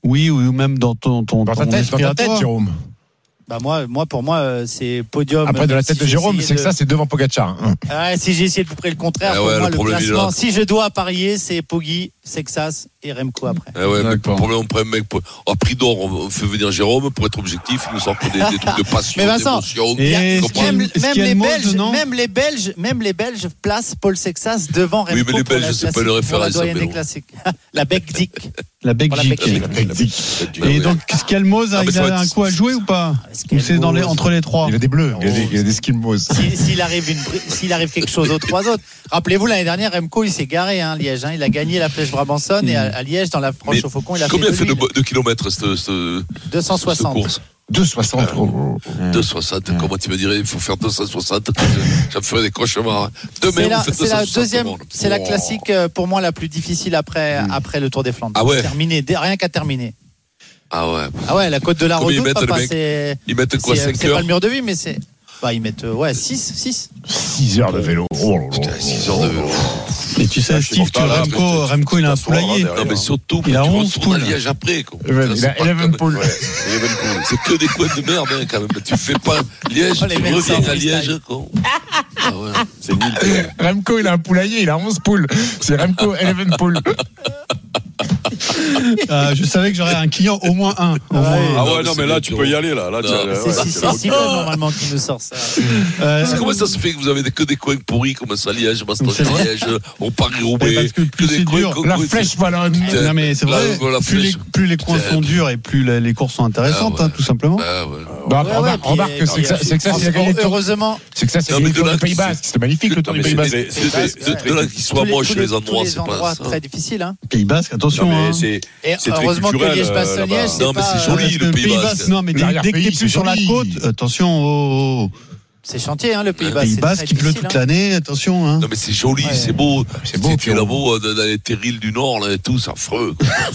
Oui, ou même dans ton, ton, dans ta ton tête, dans ta tête, toi. Jérôme. Bah moi, moi, pour moi, c'est podium. Après, de la tête si de Jérôme, c'est de... que ça, c'est devant Pogacar. Hein. Ouais, si j'ai essayé de vous près le contraire, ah pour ouais, moi, le, le classement, là. si je dois parier, c'est Poggi, Sexas et Remco après. Ah ouais, mais le problème, on prend un mec, à prix d'or, on fait venir Jérôme pour être objectif, il nous sort des, des trucs de passion, mais Vincent, d'émotion. Et même, même, les Belges, même les Belges, même les Belges placent Paul Sexas devant Remco. Oui, mais les Belges, c'est pas le référence. La Begdik. La Belgique. Et donc, Skelmos, ah, il a un coup à jouer ou pas? Ou c'est dans les, entre les trois? Il a des bleus, il a des, il a des Skelmos. S'il si, arrive, une, s'il arrive quelque chose aux trois autres. Rappelez-vous, l'année dernière, Remco, il s'est garé, hein, Liège. Hein, il a gagné la Flèche Brabançonne mmh. et à, à Liège, dans la Franche au Faucon, il a combien fait. Combien fait de, de kilomètres cette, cette, deux cent soixante. Cette course deux cent soixante. Oh, mmh. deux cent soixante, mmh. Comment tu me dirais, il faut faire deux cent soixante, ça me ferait des cauchemars. Demain, c'est la, on fait c'est la deuxième, bon. c'est la classique pour moi la plus difficile après, mmh. après le Tour des Flandres. Ah ouais. Terminé, rien qu'à terminer. Ah ouais. Ah ouais, la côte de la Redoute, papa, c'est. Ils mettent quoi, cinq heures? C'est pas le mur de vie, mais c'est. Bah, ils mettent, ouais, six, six. six heures de vélo. Oh là là. six heures de vélo. Et tu sais, Steve, que Remco, Remco, il a un poulailler. Non, mais surtout, il a onze poules. À Liège après, quoi. Il a eleven poules. C'est que des coins de merde, hein, quand même. Tu fais pas Liège, tu reviens à Liège, quoi. Ah ouais. C'est nul. Remco, il a un poulailler, il a onze poules. C'est Remco, eleven poules. Euh, je savais que j'aurais un client au moins un. Au ouais, moins ah ouais, non, mais là, tu peux y aller, là. là non, tu c'est ouais, c'est six normalement qui nous sort ça. Euh, comment ça se fait que vous avez que des coins pourris comme ça, Liège, Bastogne-Liège, au Paris-Roubaix, que, que des coins. La flèche ballonne. Non, mais c'est vrai. La, la plus, les, plus les coins sont durs et plus les, les courses sont intéressantes, ah ouais. hein, tout simplement. Ah ouais. Bah, ouais, remarque, ouais, remarque que c'est que ça, c'est que ça, c'est gagné. Heureusement. C'est que ça, c'est gagné le Tour du Pays Basque. C'était magnifique le Tour du Pays Basque. De là qu'ils soient moches les endroits, c'est pas très difficile, hein. Pays Basque, attention. C'est heureusement que Liège-Bastogne-Liège, c'est pas. Non, mais c'est joli le Pays Basque. Non, mais dès que t'es plus sur la côte, attention. C'est chantier, hein, le Pays Basque. Le Pays Basque qui pleut toute l'année, attention. Hein. Non, mais c'est joli, ouais. c'est beau. C'est beau. Tu es là-bas, dans les terrils du Nord, là et tout, c'est affreux.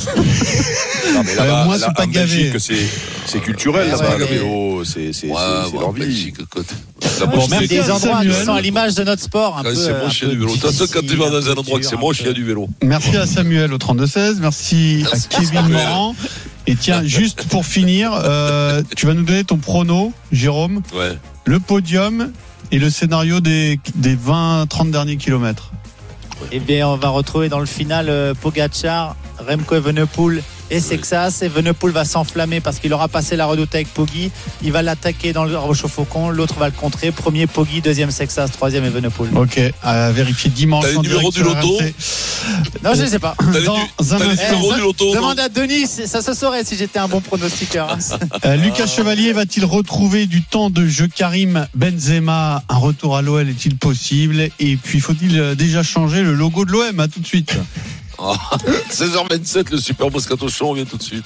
Non, mais là-bas, euh, moi, c'est pas gavé. C'est culturel, ouais, là-bas, ouais, le vélo. C'est ouais, leur vie. Bon, même des endroits qui sont à l'image de notre sport. Un quand peu, c'est moche, il y a du vélo. De toute façon, quand tu vas dans un endroit que c'est moche, il y a du vélo. Merci à Samuel au trente-deux seize. Merci à Kevin Morand. Et tiens, juste pour finir, euh, tu vas nous donner ton prono, Jérôme. Ouais. Le podium et le scénario des, des vingt trente derniers kilomètres. Eh bien, on va retrouver dans le final euh, Pogacar, Remco Evenepoel et Sexas. Evenepoel va s'enflammer parce qu'il aura passé la Redoute avec Poggi. Il va l'attaquer dans le Roche-au-Faucon. L'autre va le contrer. Premier Poggi, deuxième Sexas, troisième Evenepoel. Ok, à vérifier dimanche. T'as les numéros du loto? Non, je ne sais pas. T'as les, Dans un les numéros du loto? Demande à Denis, ça se saurait si j'étais un bon pronostiqueur. euh, Lucas Chevalier va-t-il retrouver du temps de jeu? Karim Benzema, un retour à l'O L est-il possible? Et puis, faut-il déjà changer le logo de l'O M? À tout de suite. Oh, seize heures vingt-sept, le Super Moscato Show, on vient tout de suite.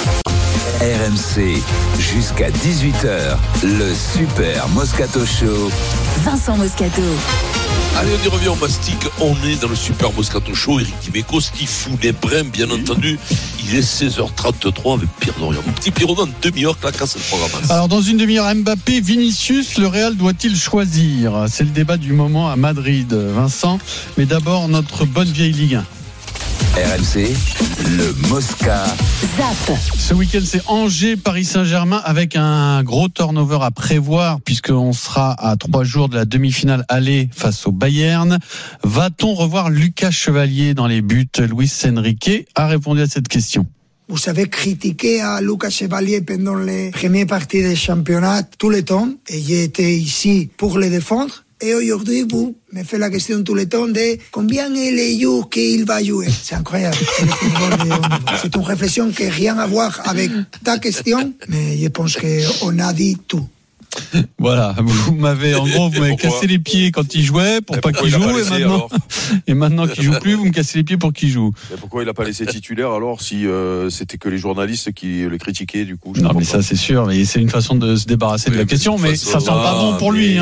R M C, jusqu'à dix-huit heures, le Super Moscato Show. Vincent Moscato. Allez, on y revient, on mastique. On est dans le Super Moscato Show. Eric Dimeco, ce qui fout les brins, bien entendu. Il est seize heures trente-trois avec Pierre Dorian. Mon petit Pierrot, dans une demi-heure, claquasse le programme. Alors, dans une demi-heure, Mbappé, Vinicius, le Real doit-il choisir? C'est le débat du moment à Madrid, Vincent. Mais d'abord, notre bonne vieille Ligue un. R M C, le Mosca. Zap. Ce week-end, c'est Angers, Paris Saint-Germain, avec un gros turnover à prévoir, puisqu'on sera à trois jours de la demi-finale aller face au Bayern. Va-t-on revoir Lucas Chevalier dans les buts? Luis Enrique a répondu à cette question. Vous avez critiqué à Lucas Chevalier pendant les premières parties des championnats tout le temps, et j'ai été ici pour le défendre. Et aujourd'hui, vous me faites la question tout le temps de combien est les jours qu'il va jouer. C'est incroyable. C'est, le football de haut niveau. C'est une réflexion qui n'a rien à voir avec ta question, mais je pense qu'on a dit tout. Voilà, vous m'avez en gros, vous m'avez cassé les pieds quand il jouait pour et pas qu'il joue, pas laissé, et maintenant, et maintenant qu'il joue plus, vous me cassez les pieds pour qu'il joue. Et pourquoi il n'a pas laissé titulaire alors si euh, c'était que les journalistes qui le critiquaient du coup? Non mais pas. Ça c'est sûr, mais c'est une façon de se débarrasser oui, de la question, mais ça sent pas bon pour lui. Hein.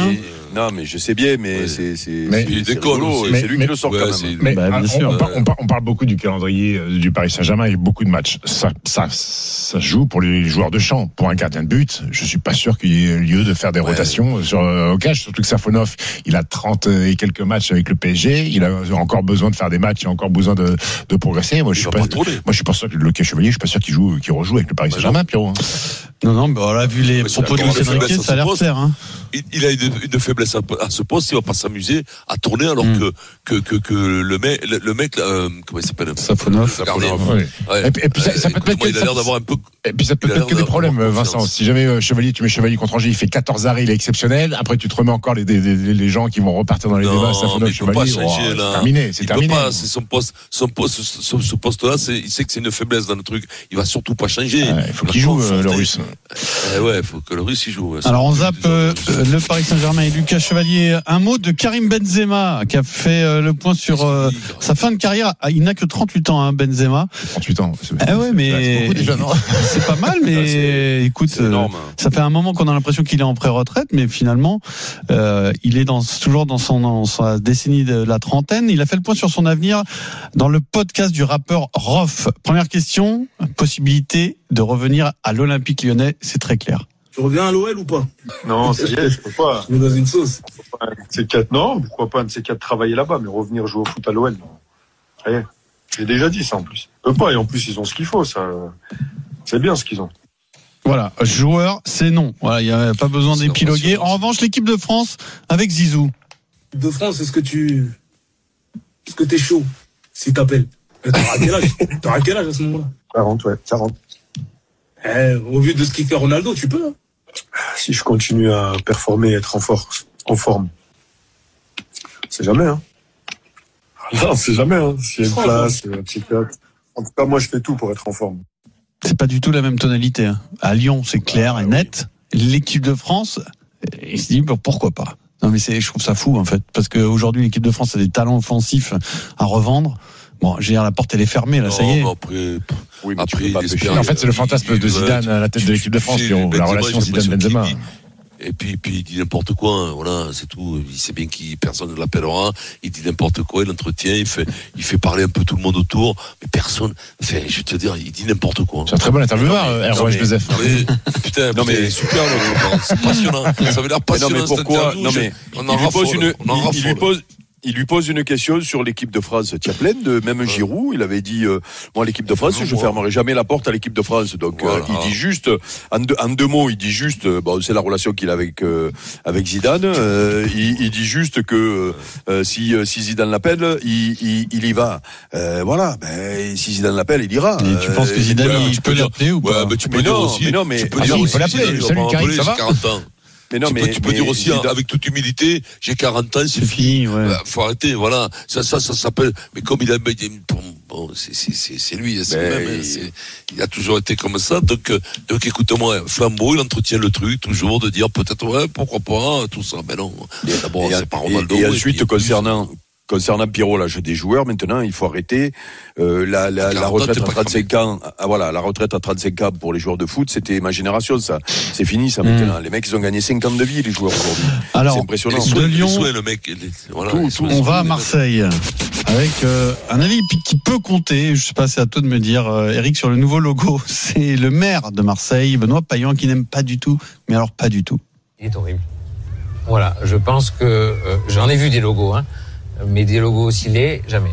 Non, mais je sais bien, mais ouais. c'est c'est mais, c'est, c'est, rigolo, mais, c'est lui mais, qui le sort ouais, quand même. Mais bah, on, sûr, on, parle, on, parle, on parle beaucoup du calendrier du Paris Saint-Germain et beaucoup de matchs. Ça, ça, ça joue pour les joueurs de champ. Pour un gardien de but, je suis pas sûr qu'il y ait lieu de faire des ouais. rotations sur au cage. Surtout que Safonov, il a trente et quelques matchs avec le P S G. Il a encore besoin de faire des matchs. Il a encore besoin de, de progresser. Moi, je suis pas, pas moi, je suis pas sûr que le Chevalier, je suis pas sûr qu'il joue, qu'il rejoue avec le Paris Saint-Germain, Pierrot. Non, non, bah, on a vu les propos de Luis Enrique, ça a l'air clair. Hein. Il, il a une, une faiblesse à, à ce poste, il va pas s'amuser à tourner alors mm. que, que, que, que le mec, le, le mec, euh, comment il s'appelle? Safonov. Safonov. Ouais. Ouais. Et puis, et puis ça, ça peut être il a l'air d'avoir un peu. Et puis ça peut être que des problèmes, Vincent. Si jamais euh, Chevalier, tu mets Chevalier contre Angers, il fait quatorze arrêts, il est exceptionnel. Après, tu te remets encore les, les, les, les gens qui vont repartir dans les non, débats. Safonov, Chevalier, changer, oh, c'est terminé. C'est il terminé. Peut pas, c'est son poste, son poste, ce, ce poste-là, c'est, il sait que c'est une faiblesse dans le truc. Il va surtout pas changer. Il ouais, faut qu'il joue, euh, le Russe. Euh, ouais, il faut que le Russe il joue. Ouais, alors on zappe euh, le Paris Saint-Germain et Lucas Chevalier. Un mot de Karim Benzema qui a fait euh, le point sur euh, sa fin de carrière. Il n'a que trente-huit ans, hein, Benzema. trente-huit ans. C'est, ah ouais, mais c'est, beaucoup déjà, non c'est pas mal, mais c'est, écoute, c'est énorme, hein. Ça fait un moment qu'on a l'impression qu'il est en pré-retraite, mais finalement, euh, il est dans, toujours dans son dans sa décennie de la trentaine. Il a fait le point sur son avenir dans le podcast du rappeur Rof. Première question, possibilité de revenir à l'Olympique Lyonnais, c'est très clair. Tu reviens à l'O L ou pas? Non, ça y est, je peux pas. Je mets dans une sauce. Un de ces quatre, non, pourquoi pas un de ces quatre travailler là-bas, mais revenir jouer au foot à l'O L, non. Ça y est. J'ai déjà dit ça en plus. Je peux pas, et en plus, ils ont ce qu'il faut, ça. C'est bien ce qu'ils ont. Voilà, joueur, c'est non. Voilà, il n'y a pas besoin c'est d'épiloguer. En revanche, l'équipe de France avec Zizou. L'équipe de France, est-ce que tu. Est-ce que t'es chaud s'il t'appelle? T'auras quel âge? T'auras quel âge à ce moment-là? quarante, ouais, quarante. Eh, au vu de ce qu'il fait Ronaldo, tu peux. Hein. Si je continue à performer, être en force, en forme. C'est jamais, hein. Non, c'est jamais, hein. S'il y a une place, un petit peu. En tout cas, moi, je fais tout pour être en forme. C'est pas du tout la même tonalité. Hein. À Lyon, c'est clair ah, et net. Oui. L'équipe de France, il se dit bon, pourquoi pas. Non, mais c'est, je trouve ça fou en fait, parce qu'aujourd'hui, l'équipe de France a des talents offensifs à revendre. Bon, j'ai la porte elle est fermée là, non, ça y est. Après, oui, mais après, en fait, c'est le fantasme de Zidane à la tête de l'équipe de France, qui ont la relation Zidane-Benzema. Et puis, puis il dit n'importe quoi, hein, voilà, c'est tout. Il sait bien qu'il personne ne l'appellera. Il dit n'importe quoi, il entretient, il fait, il fait parler un peu tout le monde autour, mais personne. Enfin, je vais te dire, il dit n'importe quoi. C'est un très bon intervieweur, Erwan Joseph. Putain, non mais super, c'est passionnant. Ça veut l'air passionnant. Non mais pourquoi? Non mais on en raffole. Il lui pose. Il lui pose une question sur l'équipe de France. Tu as plein de, même Giroud, il avait dit, euh, moi, l'équipe de France, je fermerai jamais la porte à l'équipe de France. Donc, voilà. euh, il dit juste, en deux, en deux mots, il dit juste, bon, c'est la relation qu'il a avec, euh, avec Zidane, euh, il, il dit juste que, euh, si, si Zidane l'appelle, il, il, il y va. Euh, voilà, ben, si Zidane l'appelle, il ira. Et tu penses que Zidane, euh, il, il peut l'appeler ou pas? Ouais, mais tu peux mais dire non, aussi. Mais non, mais, tu peux ah dire non, aussi, il peut l'appeler. Salut, Karim, ça va? quarante ans. Mais non, tu mais peux, tu peux mais dire aussi, Zidane... avec toute humilité, j'ai quarante ans, c'est, c'est fini. Ouais. Bah, faut arrêter, voilà. Ça, ça, ça s'appelle. Mais comme il a, bon, c'est, c'est, c'est, c'est lui, c'est ben, même. Il... C'est, il a toujours été comme ça. Donc, donc, écoute-moi, Flambeau, il entretient le truc toujours de dire peut-être ouais, pourquoi pas, tout ça. Mais non. Et, d'abord, et, c'est pas Ronaldo. Et, et ensuite, concernant. Plus... Concernant Pierrot, l'âge des joueurs, maintenant, il faut arrêter euh, la, la, la retraite à trente-cinq ans. Ah, voilà, la retraite à trente-cinq ans pour les joueurs de foot, c'était ma génération, ça. C'est fini, ça, maintenant. Mmh. Les mecs, ils ont gagné cinq ans de vie, les joueurs aujourd'hui. Alors, c'est impressionnant. De Lyon, souhaits, le mec, les, voilà, tout, tout, on va à Marseille avec euh, un avis qui peut compter. Je sais pas, c'est à toi de me dire, euh, Eric, sur le nouveau logo. C'est le maire de Marseille, Benoît Payan, qui n'aime pas du tout, mais alors pas du tout. Il est horrible. Voilà, je pense que euh, j'en ai vu des logos, hein. Mais des logos aussi laids, jamais.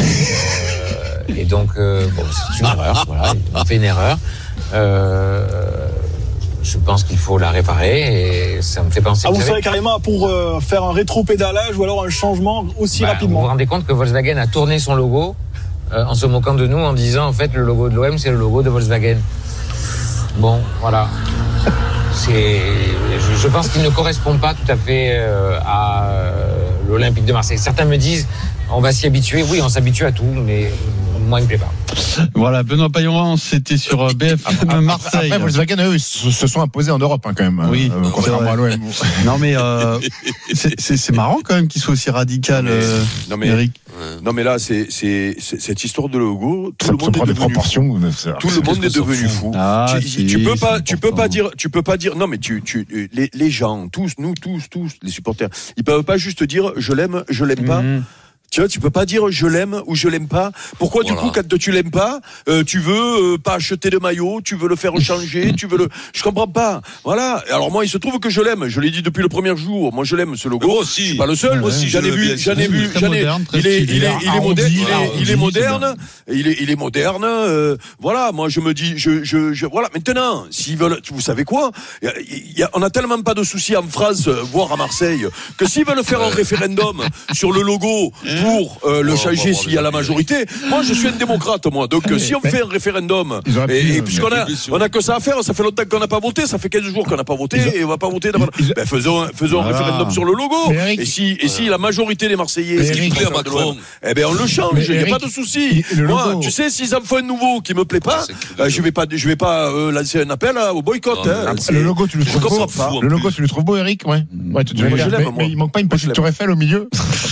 Euh, et donc, euh, bon, c'est une erreur, voilà, on fait une erreur. Euh, je pense qu'il faut la réparer et ça me fait penser... Ah, vous savez carrément pour euh, faire un rétro-pédalage ou alors un changement aussi bah, rapidement. Vous vous rendez compte que Volkswagen a tourné son logo euh, en se moquant de nous, en disant, en fait, le logo de l'O M, c'est le logo de Volkswagen. Bon, voilà. C'est, je, je pense qu'il ne correspond pas tout à fait euh, à euh, l'Olympique de Marseille. Certains me disent, on va s'y habituer. Oui, on s'habitue à tout, mais moi, il me plaît pas. Voilà, Benoît Payan, c'était sur B F M Marseille. Après, Volkswagen, eux, ils se sont imposés en Europe, hein, quand même. Oui, euh, contrairement à l'O M. Non, mais euh, c'est, c'est, c'est marrant quand même qu'il soit aussi radical, non mais, euh, non mais, Eric. Non, mais là, c'est, c'est, c'est cette histoire de logo. Tout ça le monde est des devenu proportions. fou. Tout le monde est devenu fou. Ah, tu, si, tu peux pas, c'est tu peux pas dire, tu peux pas dire. Non, mais tu, tu, les, les gens, tous, nous, tous, tous, les supporters, ils peuvent pas juste dire je l'aime, je l'aime pas. Mhm. Tu vois, tu peux pas dire je l'aime ou je l'aime pas. Pourquoi voilà. Du coup, quand tu l'aimes pas, euh, tu veux euh, pas acheter de maillot, tu veux le faire changer, tu veux le. Je comprends pas. Voilà. Alors moi, il se trouve que je l'aime. Je l'ai dit depuis le premier jour. Moi, je l'aime ce logo. Moi aussi. Je suis pas le seul. Moi aussi, j'en ai vu, j'en ai vu, j'en ai. Il est, il est, il est moderne. Il est, il est moderne. Il est, il est moderne. Euh, voilà. Moi, je me dis, je, je, je. Voilà. Maintenant, s'ils veulent, vous savez quoi il y a, il y a, on a tellement pas de soucis en France, voire à Marseille, que s'ils veulent faire un référendum sur le logo pour euh, le changer s'il y a la majorité. Moi, je suis un démocrate, moi. Donc, euh, si on fait un référendum, et, et puisqu'on a, on a que ça à faire, ça fait longtemps qu'on n'a pas voté, ça fait quinze jours qu'on n'a pas voté, et on va pas voter. Ben, faisons, faisons voilà. un référendum sur le logo. Eric, et si, et si la majorité des Marseillais, ce qui plaît à Macron, eh ben, on le change. Il n'y a pas de souci. Moi, tu sais, s'ils en font un nouveau qui me plaît pas, euh, je vais pas, je vais pas euh, lancer un appel au boycott. Hein. Le logo, tu le trouves beau. Fou, le logo, tu le trouves beau, Eric? Ouais. Ouais, tu mais, mais, mais il manque pas une petite tour Eiffel au milieu.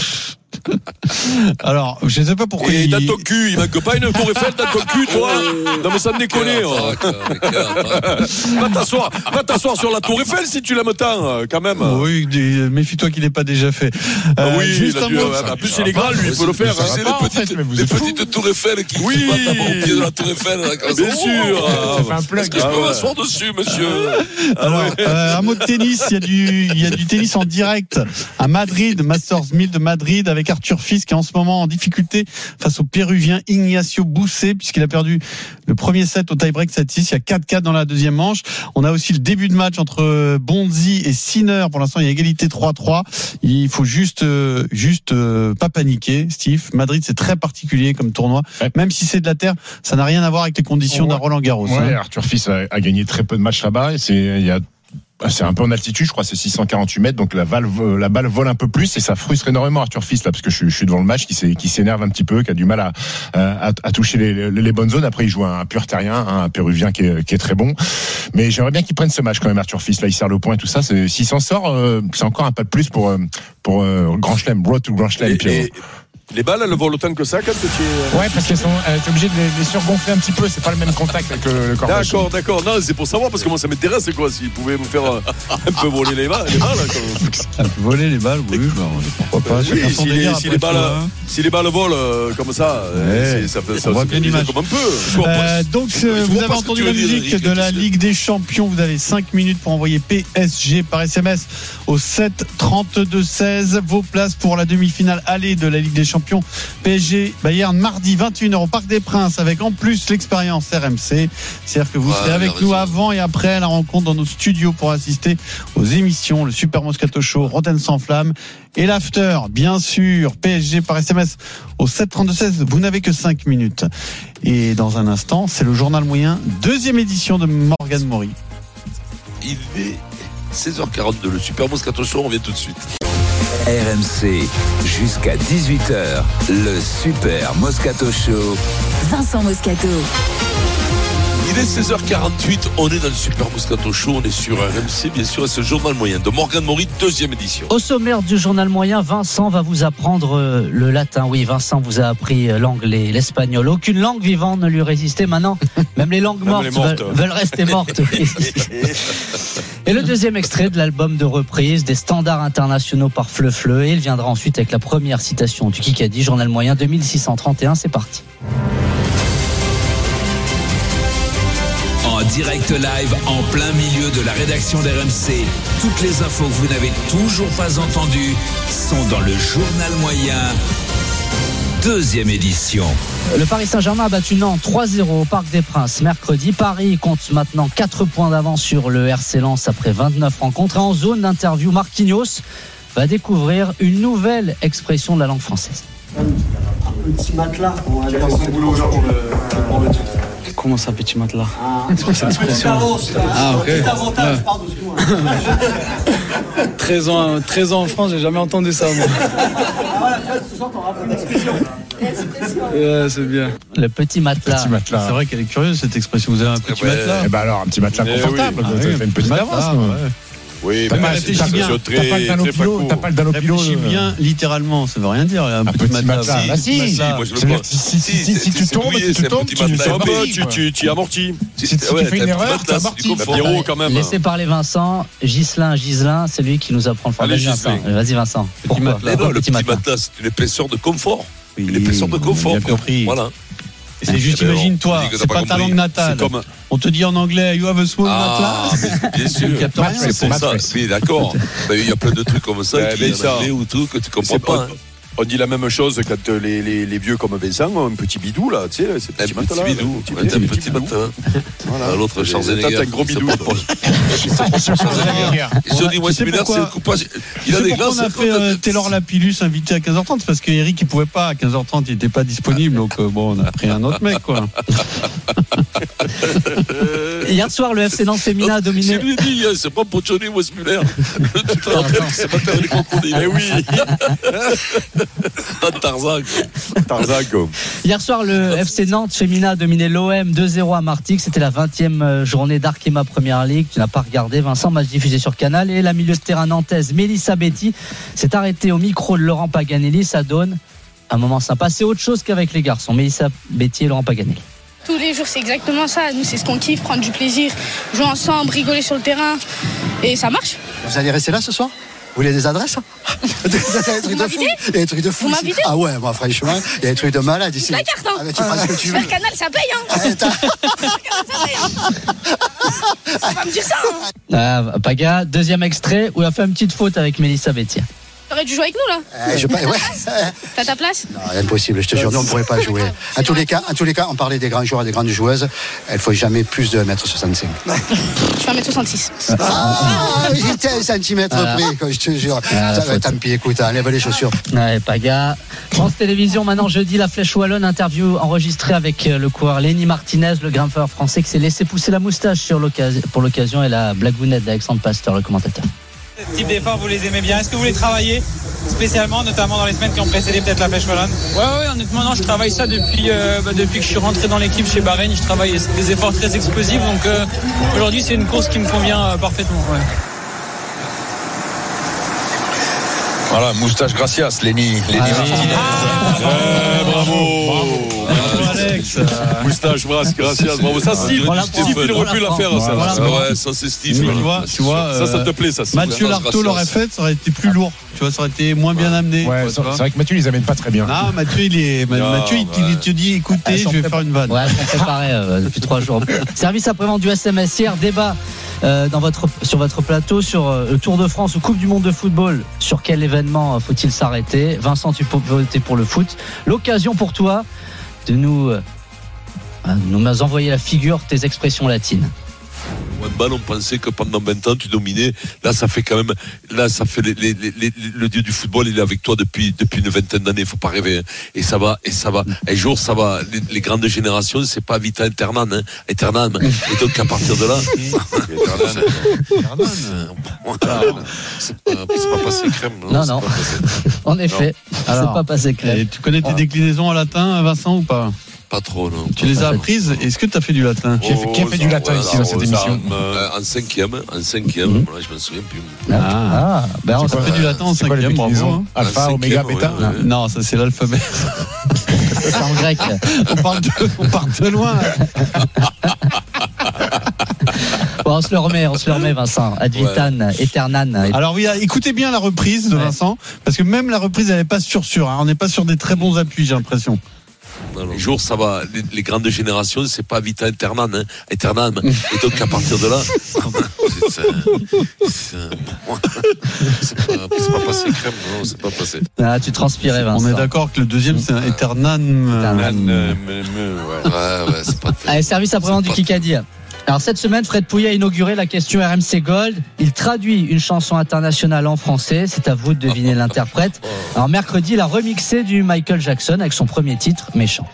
Alors, je ne sais pas pourquoi. Et il... dans ton cul, il manque pas une tour Eiffel dans ton cul, toi. Non, mais ça me déconne. Va t'asseoir, va t'asseoir sur la tour Eiffel si tu l'aimes tant, quand même. Oui, méfie-toi qu'il n'ait pas déjà fait. Ah euh, oui, juste un mot. En plus, il est grand, lui, il peut le faire. C'est les petites, les petites tours Eiffel qui oui. battent d'abord au pied de la tour Eiffel. Bien sûr. Est-ce que je peux m'asseoir dessus, monsieur? Alors, un mot de tennis. Il y a du, il y a du tennis en direct à Madrid, Masters mille de Madrid, avec Arthur Fils qui est en ce moment en difficulté face au Péruvien Ignacio Busset puisqu'il a perdu le premier set au tie-break sept six. Il y a quatre quatre dans la deuxième manche. On a aussi le début de match entre Bonzi et Sinner. Pour l'instant, il y a égalité trois trois. Il faut juste, juste pas paniquer, Steve. Madrid, c'est très particulier comme tournoi. Même si c'est de la terre, ça n'a rien à voir avec les conditions ouais. d'un Roland Garros. Ouais, hein. Arthur Fils a, a gagné très peu de matchs là-bas. Et c'est, il y a c'est un peu en altitude, je crois, c'est six cent quarante-huit mètres, donc la balle, la balle vole un peu plus et ça frustre énormément Arthur Fils là, parce que je, je suis devant le match, qui, s'est, qui s'énerve un petit peu, qui a du mal à, à, à toucher les, les bonnes zones. Après, il joue un pur terrien, un Péruvien qui est, qui est très bon. Mais j'aimerais bien qu'il prenne ce match quand même, Arthur Fils. Là, il serre le point et tout ça. C'est, s'il s'en sort, euh, c'est encore un pas de plus pour pour euh, Grand Chelem, Road to Grand Chelem. Les balles, elles volent autant que ça quand tu es... Ouais, parce qu'elles sont, euh, t'es obligé de les, les surgonfler un petit peu. C'est pas le même contact avec le, le corps. D'accord, d'accord. Non, c'est pour savoir parce que moi ça m'intéresse quoi. S'ils pouvaient me faire euh, un peu voler les balles, les balles. Un peu voler les balles, oui. Bah, pourquoi pas. Oui, si, les, si, les balles, hein. si les balles volent euh, comme ça, ouais, c'est, ça fait ça. On voit bien l'image. Comme un peu. Euh, donc euh, vous avez entendu la musique de la Ligue des Champions. Vous avez cinq minutes pour envoyer P S G par S M S au sept trente-deux seize. Vos places pour la demi-finale aller de la Ligue des Champions. P S G Bayern mardi vingt et une heures au Parc des Princes avec en plus l'expérience R M C. C'est-à-dire que vous ouais, serez avec nous avant et après la rencontre dans nos studios pour assister aux émissions, le Super Moscato Show, Rotten sans flamme et l'after, bien sûr. P S G par S M S au sept trente-deux seize. Vous n'avez que cinq minutes. Et dans un instant, c'est le journal moyen, deuxième édition de Morgan Maury. Il est seize heures quarante-deux, le Super Moscato Show, on revient tout de suite. R M C, jusqu'à dix-huit heures, le Super Moscato Show. Vincent Moscato. Il est seize heures quarante-huit, on est dans le Super Moscato Show, on est sur R M C, bien sûr, et c'est le journal moyen de Morgan Maury, deuxième édition. Au sommaire du journal moyen, Vincent va vous apprendre le latin. Oui, Vincent vous a appris l'anglais, l'espagnol. Aucune langue vivante ne lui résistait. Maintenant, même les langues mortes, les mortes. Veulent, veulent rester mortes. Et le deuxième extrait de l'album de reprise des standards internationaux par Fleu Fleu. Et il viendra ensuite avec la première citation du Kikadi, journal moyen deux mille six cent trente et un. C'est parti. En direct live, en plein milieu de la rédaction d'R M C. Toutes les infos que vous n'avez toujours pas entendues sont dans le journal moyen, deuxième édition. Le Paris Saint-Germain a battu Nantes trois zéro au Parc des Princes mercredi. Paris compte maintenant quatre points d'avance sur le R C Lens après vingt-neuf rencontres. Et en zone d'interview, Marquinhos va découvrir une nouvelle expression de la langue française. Un petit matelas. On va faire son boulot aujourd'hui pour le titre. Comment ça, petit matelas? Ah, c'est quoi cette expression? Ah, ok. Petit avantage, ouais. pardon, excuse-moi. treize ans, treize ans en France, j'ai jamais entendu ça, moi. Ah, voilà, ce soir, t'en rappelles une expression. Ouais, c'est bien. Le petit matelas. Petit matelas. C'est vrai qu'elle est curieuse cette expression. Vous avez un petit ouais. matelas. Eh ben alors, un petit matelas confortable. Oui. Ah, vous avez oui, fait une petite avance. Ouais. Oui, T'as mais pas c'est réfléchi une bien. station très, T'as pas le très Danopilo, t'as pas le Danopilo. Réfléchis euh, bien, littéralement, ça veut rien dire. Un, Un petit petit matelas. matelas. Ah, si, Si, moi je le C'est-à-dire vois. que si- si- si- si- si tu c'est tombes, douillet, si tu c'est un tombes, petit tu- matelas. c'est Ah, bah, amorti, tu, quoi. tu, tu y amortis. Si si tu Ouais, fais t'as une un erreur, petit t'es matelas, amorti. c'est du confort. Pierrot, quand même. Laissez parler Vincent. Gislain, Gislain, c'est lui qui nous apprend le Allez, français. Vincent. Ghislain. Vas-y, Vincent. Pourquoi Mais non, le petit matelas. matelas, c'est une épaisseur de confort. Oui, Une épaisseur de confort. bien quoi. compris. Voilà. Et c'est juste, Eh ben, on imagine-toi, dit que t'as c'est pas pas ta compris. langue natale. C'est comme. On te dit en anglais, you have a small Ah, matelas. mais bien sûr. Tu captes rien, C'est c'est pour ça. mattress. Oui, d'accord. Ben, il y a plein de trucs comme ça, Ouais, qui mais en ça- anglais ou tout, que tu comprends C'est pas. pas- hein. On dit la même chose quand euh, les, les, les vieux comme Vincent ont un petit bidou là, tu sais, c'est Un petit petit matelas, bidou. un petit Ouais, t'as un bidou. petit matelas. Voilà. Ah, l'autre, Et Schwarzenegger. t'as un gros il se bidou. propose. Il se propose sur Schwarzenegger. Et Johnny Tu sais Westmiller, c'est pourquoi- le coupage. Tu Il a sais des pourquoi grosses. on a fait euh, Taylor Lapillus invité à quinze heures trente? C'est parce que Eric il pouvait pas à quinze heures trente, il était pas disponible, donc euh, bon, on a pris un autre mec quoi. Hier soir, le F C Nantes féminin a Je dominé. lui ai dit, hein, c'est pas pour Johnny Westmiller. Tu te rappelles que c'est pas terre les crocodiles. Eh oui, Pas de Tarzan. Tarzan quoi. Hier soir, le F C Nantes féminin a dominé l'O M deux zéro à Martigues. C'était la vingtième journée d'Arkema Première Ligue. Tu n'as pas regardé, Vincent, match diffusé sur Canal. Et la milieu de terrain nantaise, Mélissa Betty, s'est arrêtée au micro de Laurent Paganelli. Ça donne un moment sympa. C'est autre chose qu'avec les garçons. Mélissa Betty et Laurent Paganelli. Tous les jours, c'est exactement ça. Nous, c'est ce qu'on kiffe, prendre du plaisir, jouer ensemble, rigoler sur le terrain. Et ça marche. Vous allez rester là ce soir? Vous voulez des adresses? Il y a des trucs de fou. Il y a des trucs de fou. Vous ici. m'invitez? Ah ouais, moi franchement, il y a des trucs de malade ici. La carte, hein. Ah, mais tu prends ce que tu veux. Faire Canal, ça paye, hein. Eh, t'as- ça paye, hein. On va me dire ça, hein. Ah, Paga, deuxième extrait où il a fait une petite faute avec Mélissa Betty. T'aurais dû jouer avec nous, là. Eh, je pas- ouais. T'as ta place? Non, impossible, je te jure, nous on ne pourrait pas jouer. En tous les cas, en tous les cas, on parlait des grands joueurs et des grandes joueuses. Il faut jamais plus de un mètre soixante-cinq. Je fais un mètre soixante-six. Ah, j'étais un centimètre Ah. près, quoi, je te jure. Ah, Ça, faute. tant pis, écoute, enlève les chaussures. Ouais, Paga. France Télévisions, maintenant jeudi, la Flèche Wallonne, interview enregistrée avec le coureur Lenny Martinez, le grimpeur français qui s'est laissé pousser la moustache sur l'occasion, pour l'occasion et la blagounette d'Alexandre Pasteur, le commentateur. Ce type d'effort, vous les aimez bien. Est-ce que vous les travaillez spécialement, notamment dans les semaines qui ont précédé peut-être la Flèche Wallonne? Ouais, ouais, honnêtement, non, je travaille ça depuis, euh, bah, depuis que je suis rentré dans l'équipe chez Bahreïn. Je travaille des efforts très explosifs. Donc euh, aujourd'hui, c'est une course qui me convient euh, parfaitement. Ouais. Voilà, moustache gracias, Lenny. Lenny Martinez. Ouais, bravo. Alex. Moustache brasse, gracias, bravo. Ça, Steve, Voilà, Steve, voilà, il aurait pu la voilà, faire, ça. voilà. Ça, Ouais, ça c'est Steve. Tu là. vois, tu vois, Ça, ça euh, te plaît, ça, Steve. Mathieu Ça, Lartaud gracias. l'aurait fait, ça aurait été plus lourd. Tu vois, ça aurait été moins bien amené. Ouais, quoi, c'est tu vois. c'est vrai que Mathieu, ils amènent pas très bien. Non, Mathieu, il est. Ah, Mathieu, il, ouais. il te dit, écoutez, je vais faire une vanne. Ouais, on préparait euh, depuis trois jours. Service après-vente du S M S hier, débat euh, dans votre, sur votre plateau sur euh, le Tour de France ou Coupe du Monde de football. Sur quel événement euh, faut-il s'arrêter? Vincent, tu peux voter pour le foot. L'occasion pour toi de nous, euh, nous envoyer la figure, tes expressions latines. Au handball, on pensait que pendant vingt ans, tu dominais. Là, ça fait quand même. Là, ça fait. Les, les, les, les- le dieu du football, il est avec toi depuis, depuis une vingtaine d'années. Il faut pas rêver. Hein. Et ça va. Et ça va. Un jour, ça va. Les, les grandes générations, c'est pas vita aeternam. Hein. Aeternam. Et donc, à partir de là. c'est pas, c'est pas passé crème. Non, c'est non. pas passé. En effet, c'est Alors, pas passé clair. Et tu connais tes déclinaisons en latin, Vincent, ou pas? Pas trop, non. Tu les as apprises? Est-ce que tu as fait du latin? Qui a fait, qui a fait du latin ici dans cette émission? Euh, en cinquième, en cinquième, voilà, je m'en souviens plus. Ah, Ah, ben on ça fait du latin en C'est quoi les cinquième, bravo. déclinaisons? hein. Alpha, Un oméga, cinquième, bêta. ouais, ouais. Non, ça c'est l'alphabet. c'est en grec. on, part de, on part de loin. Bon, on se le remet, on se le remet, Vincent. Ad vitam aeternam. Alors oui, écoutez bien la reprise de Vincent, parce que même la reprise, elle n'est pas sûre sûre. Hein. On n'est pas sur des très bons appuis, j'ai l'impression. Les jours, ça va. Les, les grandes générations, c'est pas vita aeternam, hein, aeternam. Et donc, à partir de là, c'est, c'est, c'est, c'est, pas, c'est pas passé crème, non, c'est pas passé. Ah, tu transpirais, Vincent. On est d'accord que le deuxième, c'est un Eternam. Ouais, Ouais, ouais, c'est pas. Allez, service après-vente du Kikadi. Alors cette semaine, Fred Pouillet a inauguré la question R M C Gold. Il traduit une chanson internationale en français. C'est à vous de deviner l'interprète. Alors mercredi, il a remixé du Michael Jackson avec son premier titre, Méchant.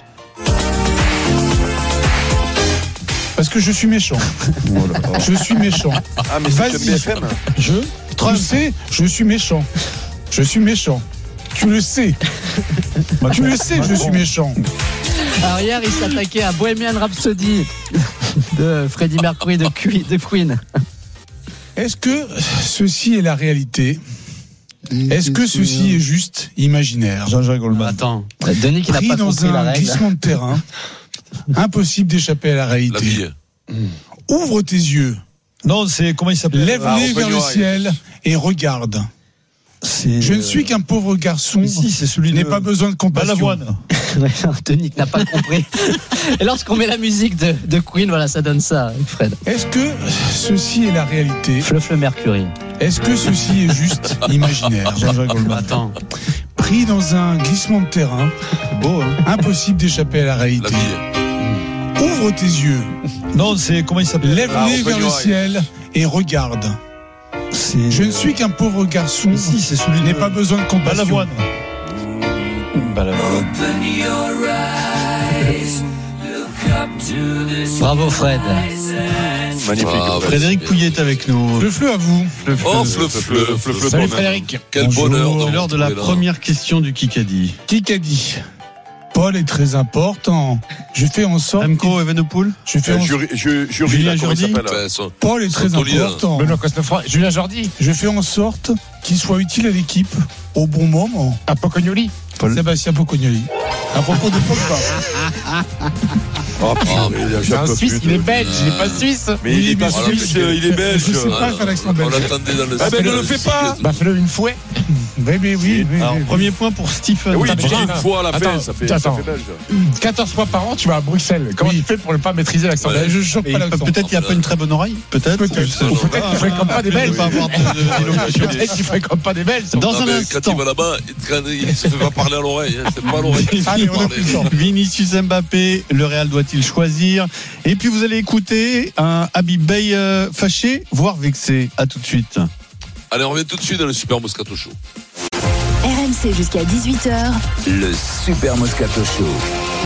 Parce que je suis méchant. Je suis méchant. Ah, mais c'est que B F M. Je, tu sais, je suis méchant. Je suis méchant. Tu le sais. Tu le sais, je suis méchant. Alors hier, il s'attaquait à Bohemian Rhapsody de Freddie Mercury de Queen. Est-ce que ceci est la réalité ? Est-ce que ceci est juste imaginaire ? Jean-Jacques Goldman. Attends. Denis qui n'a Pris pas dans compris la un règle. glissement de terrain, impossible d'échapper à la réalité. La vie. Ouvre tes yeux. Non, c'est comment il s'appelle ? Lève-les Ah, vers le Romagnoli. ciel et regarde. C'est, Je ne suis qu'un pauvre garçon. Si, c'est celui Je n'ai de pas besoin de compassion. Balavoine. Denis qui n'a pas compris. Et lorsqu'on met la musique de, de Queen, voilà, ça donne ça, Fred. Est-ce que ceci est la réalité ? Fluff le Mercury. Est-ce que ceci est juste imaginaire ? Jean-Jacques Goldman. Attends. Pris dans un glissement de terrain, Beau, hein. impossible d'échapper à la La réalité. vie. Ouvre tes yeux. Non, c'est comment il s'appelle ? Lève-les Ah, vers le Romagnoli. ciel et regarde. C'est, Je ne suis qu'un pauvre garçon. Si, c'est celui Je n'ai de pas besoin de compassion. Balavoine. Balavoine. Bravo, Fred. Magnifique. Ah, Frédéric Pouillet est avec nous. Le fleu à vous. Oh, fleu, fleu, fleu, fleu. Salut Frédéric. Quel Bonjour. bonheur. C'est l'heure de la retrouver là. première question du Kikadi. Qui qu'a dit ? Paul est très important. Je fais en sorte. Remco Evenepoel. Je fais Euh, en Jury, ju- jury, Julien là, comment il Jourdi. s'appelle Ouais, son- Paul est très Santoli, là. important. Benoît Cosnefroy, Julien Jordi, Je fais en sorte qu'il soit utile à l'équipe au bon moment. Apocognoli. Sébastien Pocognoli. À propos de Pogba. Oh, putain, mais C'est j'en un peux Suisse, plus il de- est belge, il n'est pas suisse. Mais il est pas Voilà, suisse, mais- il est belge. Je sais pas faire l'accent belge. On l'attendait dans le Ah ben ne le style. fais pas. Bah fais-le une fois. Oui, mais oui, oui. Alors, oui. premier point pour Stephen. Oui, Attends, tu dis attends, une fois à la fin, attends, ça fait, ça attends. fait belge. quatorze fois par an, tu vas à Bruxelles. Comment tu fais pour ne pas maîtriser l'accent Ouais. belge ? Je chope Et pas il peut- l'accent. peut-être qu'il n'a pas une très bonne oreille. Peut-être. Peut-être. Je sais Ou pas. peut-être qu'il fréquente pas des Il ne Belges. peut pas avoir de- d'élocution. Peut-être qu'il fréquente pas des Belges. Dans Ah, un mais instant. Quand il va là-bas, il il se fait pas parler à l'oreille. hein. C'est pas à l'oreille. Allez, on a plus le temps. Vinicius Mbappé, le Real doit-il choisir ? Et puis vous allez écouter un Habib Bey euh, fâché, voire vexé. À tout de suite. Allez, on revient tout de suite dans le Super Moscato Show. R M C jusqu'à dix-huit heures. Le Super Moscato Show.